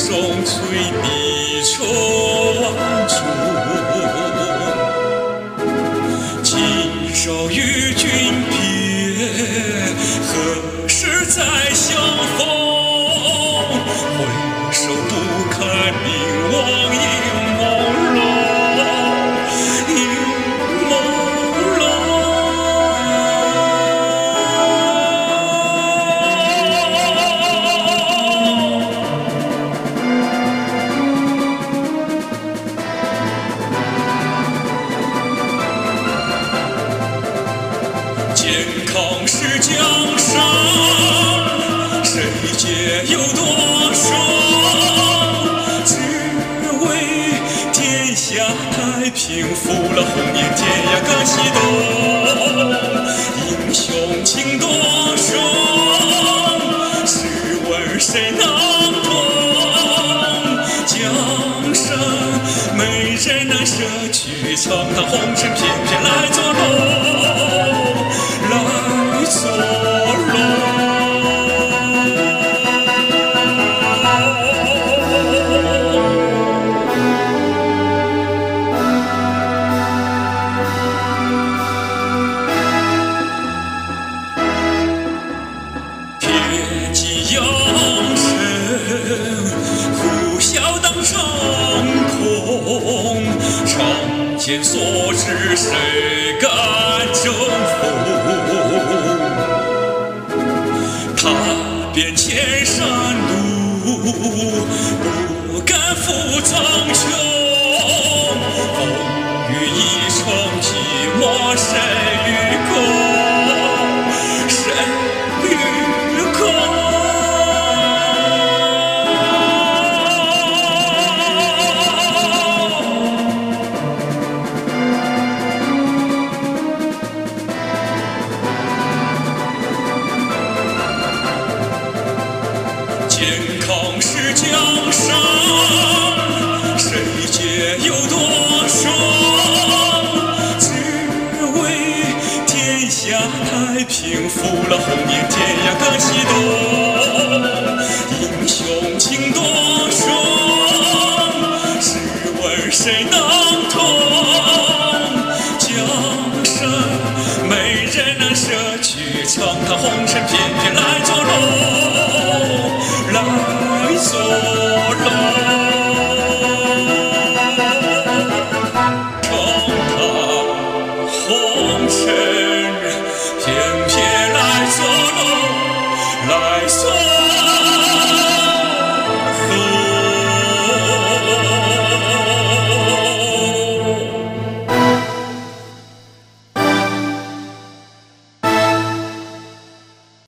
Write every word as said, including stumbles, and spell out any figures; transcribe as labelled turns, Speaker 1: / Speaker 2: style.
Speaker 1: 松翠碧成万株，今朝与君别，何时再相逢？回首不堪凝望一朦胧，一朦胧。健康是江山，谁解忧多少？只为天下太平，复了红颜，天涯各西东。英雄情多少？试问谁能懂？江山美人难舍去，苍踏红尘，偏偏来作弄。来作弄。铁骑扬尘，呼啸当成空。长剑所至，谁敢征服？踏遍千山路，不敢负苍穹。风雨一程，寂寞谁与共？谁与共？健康是江山，谁解忧多少？只为天下太平，复了红颜，天涯各西东。英雄情多少？试问谁能懂？江山美人难舍去，苍踏红尘，偏偏来作弄。来作弄。